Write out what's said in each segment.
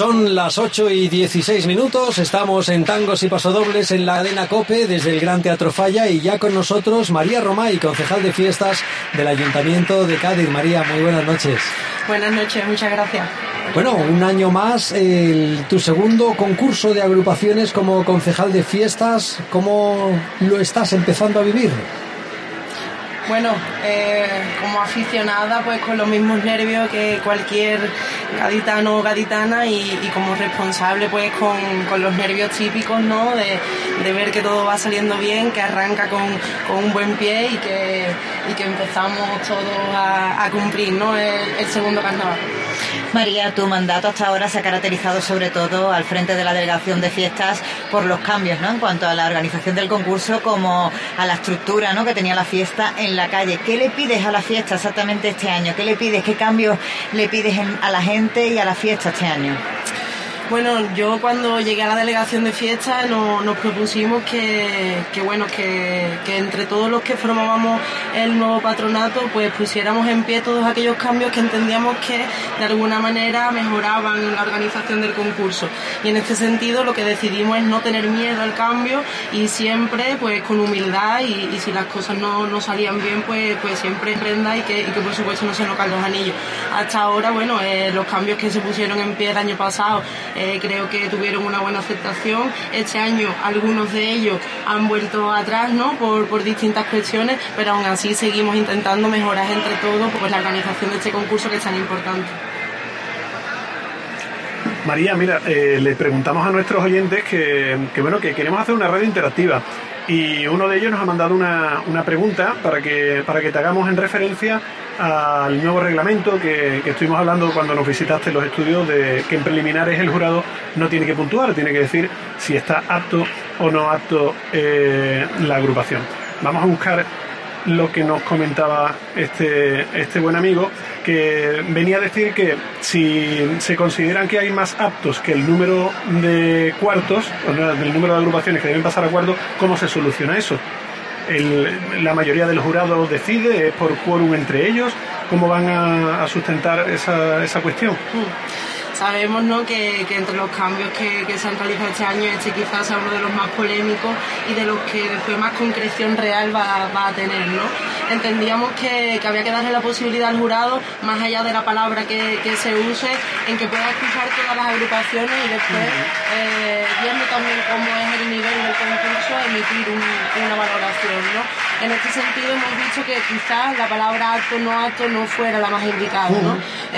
Son las 8:16, estamos en Tangos y Pasodobles en la cadena COPE desde el Gran Teatro Falla, y ya con nosotros María Romay, concejal de fiestas del Ayuntamiento de Cádiz. María, muy buenas noches. Buenas noches, muchas gracias. Bueno, un año más, tu segundo concurso de agrupaciones como concejal de fiestas. ¿Cómo lo estás empezando a vivir? Bueno, como aficionada, pues con los mismos nervios que cualquier gaditano o gaditana, y como responsable, pues con los nervios típicos, ¿no? De ver que todo va saliendo bien, que arranca con un buen pie y que empezamos todos a cumplir, ¿no? El segundo carnaval. María, tu mandato hasta ahora se ha caracterizado sobre todo al frente de la delegación de fiestas por los cambios, ¿no? En cuanto a la organización del concurso, como a la estructura, ¿no?, que tenía la fiesta en la calle. ¿Qué le pides a la fiesta exactamente este año? ¿Qué le pides? ¿Qué cambios le pides a la gente y a la fiesta este año? Bueno, yo cuando llegué a la delegación de fiestas nos propusimos que entre todos los que formábamos el nuevo patronato, pues pusiéramos en pie todos aquellos cambios que entendíamos que de alguna manera mejoraban la organización del concurso. Y en este sentido lo que decidimos es no tener miedo al cambio, y siempre pues con humildad, y si las cosas no salían bien, pues siempre emprenda, y que por supuesto no se nos caen los anillos. Hasta ahora, bueno, los cambios que se pusieron en pie el año pasado, creo que tuvieron una buena aceptación. Este año algunos de ellos han vuelto atrás, ¿no?, por distintas cuestiones, pero aún así seguimos intentando mejorar entre todos pues la organización de este concurso, que es tan importante. María, mira, le preguntamos a nuestros oyentes que queremos hacer una radio interactiva, y uno de ellos nos ha mandado una pregunta para que te hagamos en referencia al nuevo reglamento que estuvimos hablando cuando nos visitaste en los estudios, de que en preliminares el jurado no tiene que puntuar, tiene que decir si está apto o no apto la agrupación. Vamos a buscar lo que nos comentaba este buen amigo, que venía a decir que si se consideran que hay más aptos que el número de cuartos, o del número de agrupaciones que deben pasar a cuartos, ¿cómo se soluciona eso? La mayoría del jurado decide, es por quórum entre ellos. ¿Cómo van a sustentar esa cuestión? Sabemos, ¿no?, que entre los cambios que se han realizado este año, este quizás sea uno de los más polémicos y de los que después más concreción real va a tener, ¿no? Entendíamos que había que darle la posibilidad al jurado, más allá de la palabra que se use, en que pueda escuchar todas las agrupaciones, y después, viendo también cómo es el nivel del concurso, emitir una valoración, ¿no? En este sentido hemos visto que quizás la palabra apto no fuera la más indicada, ¿no?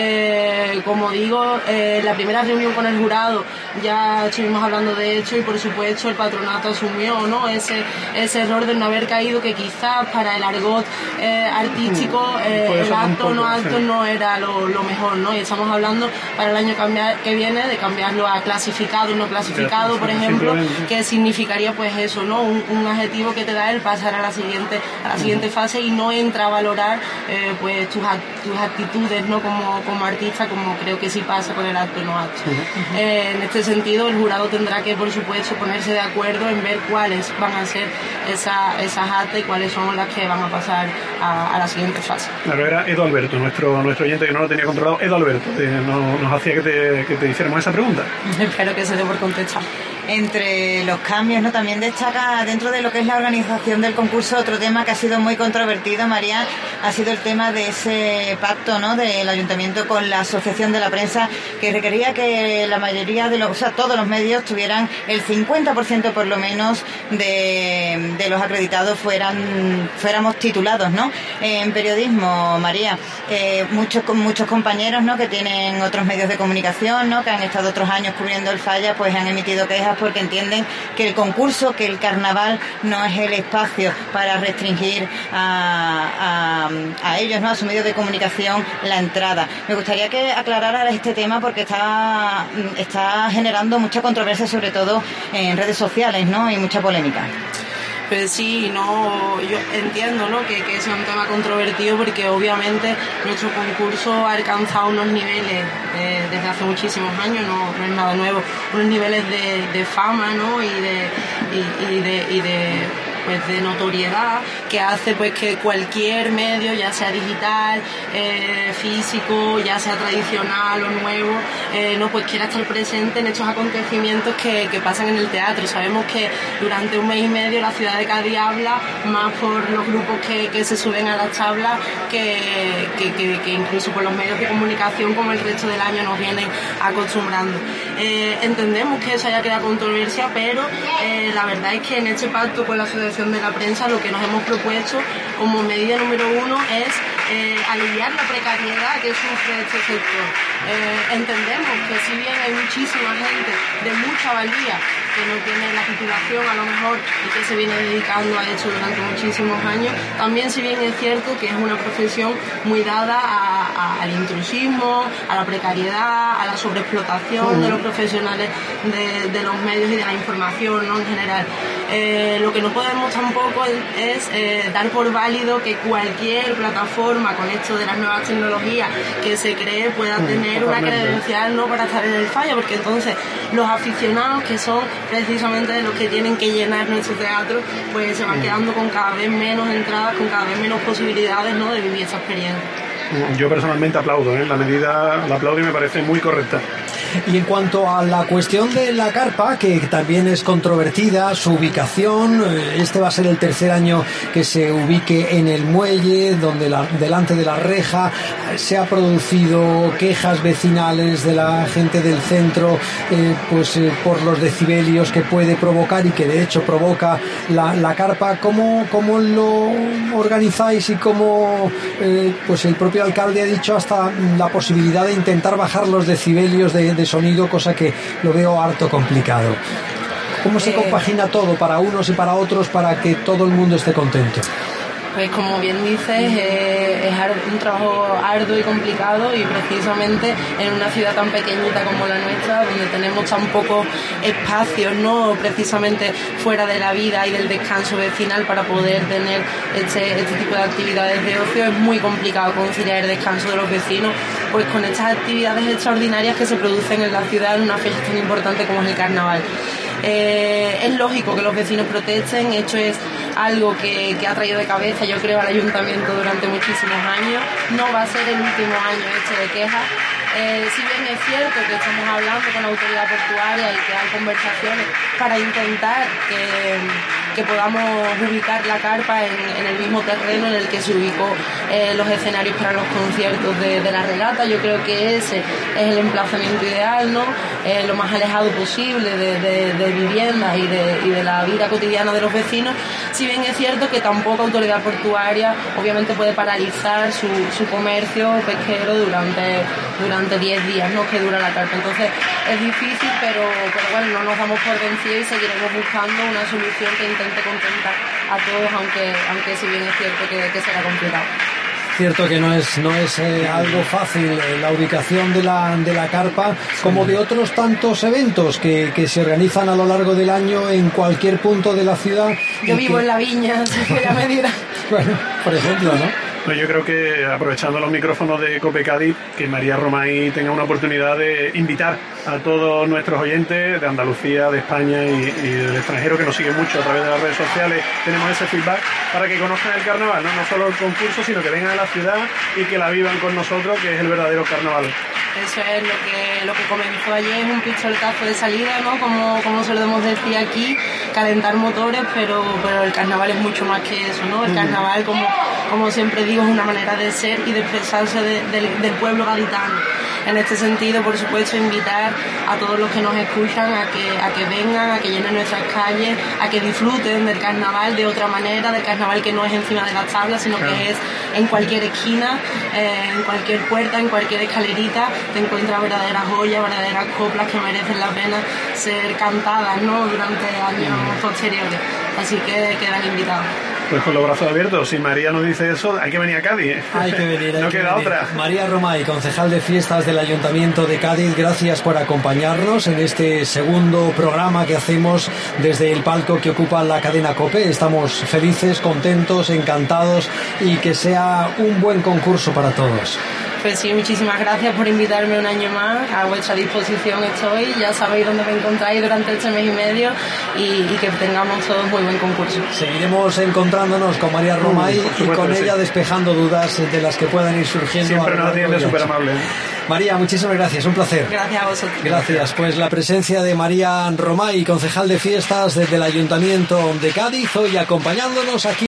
Como digo, la primera reunión con el jurado ya estuvimos hablando de esto, y por supuesto el patronato asumió, ¿no?, ese error de no haber caído, que quizás para el argot artístico el apto o no apto no era lo mejor, ¿no? Y estamos hablando para el año que viene de cambiarlo a clasificado y no clasificado, por ejemplo, que significaría pues eso, ¿no?, un adjetivo que te da el pasar a la siguiente fase, y no entra a valorar pues tus actitudes, ¿no?, como artista, como creo que sí pasa con el apto o no apto. En este sentido el jurado tendrá que, por supuesto, ponerse de acuerdo en ver cuáles van a ser esas actas y cuáles son las que van a pasar a la siguiente fase. Claro, era Edo Alberto, nuestro oyente, que no lo tenía controlado. Edo Alberto nos hacía que te hiciéramos esa pregunta. Espero que se dé por contestar. Entre los cambios, ¿no?, también destaca dentro de lo que es la organización del concurso otro tema que ha sido muy controvertido, María, ha sido el tema de ese pacto, ¿no?, del ayuntamiento con la Asociación de la Prensa, que requería que la mayoría todos los medios tuvieran el 50% por lo menos de los acreditados fuéramos titulados, ¿no?, en periodismo, María. Muchos compañeros, ¿no?, que tienen otros medios de comunicación, ¿no?, que han estado otros años cubriendo el Falla, pues han emitido quejas porque entienden que el concurso, que el carnaval no es el espacio para restringir a ellos, ¿no?, a su medio de comunicación, la entrada. Me gustaría que aclarara este tema, porque está generando mucha controversia, sobre todo en redes sociales, ¿no?, y mucha polémica. Pues sí, yo entiendo, ¿no?, que sea un tema controvertido, porque obviamente nuestro concurso ha alcanzado unos niveles desde hace muchísimos años, no es nada nuevo, unos niveles de fama, ¿no?, y de pues de notoriedad, que hace pues que cualquier medio, ya sea digital, físico, ya sea tradicional o nuevo, no pues quiera estar presente en estos acontecimientos que pasan en el teatro. Sabemos que durante un mes y medio la ciudad de Cádiz habla más por los grupos que se suben a las tablas que incluso por los medios de comunicación, como el resto del año nos vienen acostumbrando. Entendemos que eso haya creado controversia, pero la verdad es que en este pacto con la Asociación de la Prensa lo que nos hemos propuesto como medida número 1 es aliviar la precariedad que sufre este sector. Entendemos que si bien hay muchísima gente de mucha valía que no tiene la titulación a lo mejor y que se viene dedicando a esto durante muchísimos años, también si bien es cierto que es una profesión muy dada al intrusismo, a la precariedad, a la sobreexplotación de los profesionales de los medios y de la información, ¿no? En general. Lo que no podemos tampoco es dar por válido que cualquier plataforma con esto de las nuevas tecnologías que se cree pueda tener una credencial, ¿no?, para estar en el fallo, porque entonces los aficionados, que son precisamente los que tienen que llenar nuestro teatro, pues se van quedando con cada vez menos entradas, con cada vez menos posibilidades, ¿no?, de vivir esa experiencia. Yo personalmente aplaudo, la medida la aplaudo y me parece muy correcta. Y en cuanto a la cuestión de la carpa, que también es controvertida, su ubicación, este va a ser el tercer año que se ubique en el muelle, donde delante de la reja se ha producido quejas vecinales de la gente del centro, por los decibelios que puede provocar y que de hecho provoca la carpa. ¿Cómo lo organizáis y cómo pues el propio alcalde ha dicho hasta la posibilidad de intentar bajar los decibelios de sonido, cosa que lo veo harto complicado? ¿Cómo se compagina todo para unos y para otros para que todo el mundo esté contento? Pues como bien dices, es un trabajo arduo y complicado, y precisamente en una ciudad tan pequeñita como la nuestra, donde tenemos tan pocos espacios, ¿no?, precisamente fuera de la vida y del descanso vecinal para poder tener este tipo de actividades de ocio, es muy complicado conciliar el descanso de los vecinos pues con estas actividades extraordinarias que se producen en la ciudad en una fecha tan importante como es el carnaval. Es lógico que los vecinos protesten. Esto es algo que ha traído de cabeza, yo creo, al ayuntamiento durante muchísimos años. No va a ser el último año de quejas. Si bien es cierto que estamos hablando con la autoridad portuaria y que hay conversaciones para intentar que podamos ubicar la carpa en el mismo terreno en el que se ubicó los escenarios para los conciertos de la regata, yo creo que ese es el emplazamiento ideal, ¿no? Lo más alejado posible de viviendas y de la vida cotidiana de los vecinos. Si bien es cierto que tampoco autoridad portuaria obviamente puede paralizar su comercio pesquero durante 10 días, ¿no?, que dura la carpa. Entonces es difícil, pero bueno, no nos damos por vencidos y seguiremos buscando una solución que intente contentar a todos, aunque si bien es cierto que será complicado. Cierto que no es algo fácil la ubicación de la carpa, como de otros tantos eventos que se organizan a lo largo del año en cualquier punto de la ciudad. Yo vivo en La Viña, así que ya me dirán. Bueno, por ejemplo, ¿no? Pues yo creo que, aprovechando los micrófonos de COPE Cádiz, que María Romay tenga una oportunidad de invitar a todos nuestros oyentes de Andalucía, de España y del extranjero, que nos siguen mucho a través de las redes sociales. Tenemos ese feedback para que conozcan el carnaval, no solo el concurso, sino que vengan a la ciudad y que la vivan con nosotros, que es el verdadero carnaval. Eso es lo que comenzó ayer, es un pistoletazo de salida, ¿no?, como solemos decir aquí, calentar motores, pero el carnaval es mucho más que eso, ¿no? El carnaval, como siempre digo, es una manera de ser y de expresarse del pueblo gaditano. En este sentido, por supuesto, invitar a todos los que nos escuchan a que vengan, a que llenen nuestras calles, a que disfruten del carnaval de otra manera, del carnaval que no es encima de las tablas, sino que es en cualquier esquina, en cualquier puerta, en cualquier escalerita, te encuentras verdaderas joyas, verdaderas coplas que merecen la pena ser cantadas, ¿no?, durante años posteriores. Así que quedan invitados. Pues con los brazos abiertos. Si María nos dice eso, hay que venir a Cádiz. Hay que venir. No queda otra. María Romay, concejal de fiestas del Ayuntamiento de Cádiz, gracias por acompañarnos en este segundo programa que hacemos desde el palco que ocupa la cadena COPE. Estamos felices, contentos, encantados y que sea un buen concurso para todos. Pues sí, muchísimas gracias por invitarme un año más. A vuestra disposición estoy. Ya sabéis dónde me encontráis durante este mes y medio y que tengamos todos muy buen concurso. Seguiremos encontrándonos con María Romay y con ella despejando dudas de las que puedan ir surgiendo. Siempre nos atiende súper amable. María, muchísimas gracias, un placer. Gracias a vosotros. Gracias. Pues la presencia de María Romay, concejal de fiestas desde el Ayuntamiento de Cádiz, hoy acompañándonos aquí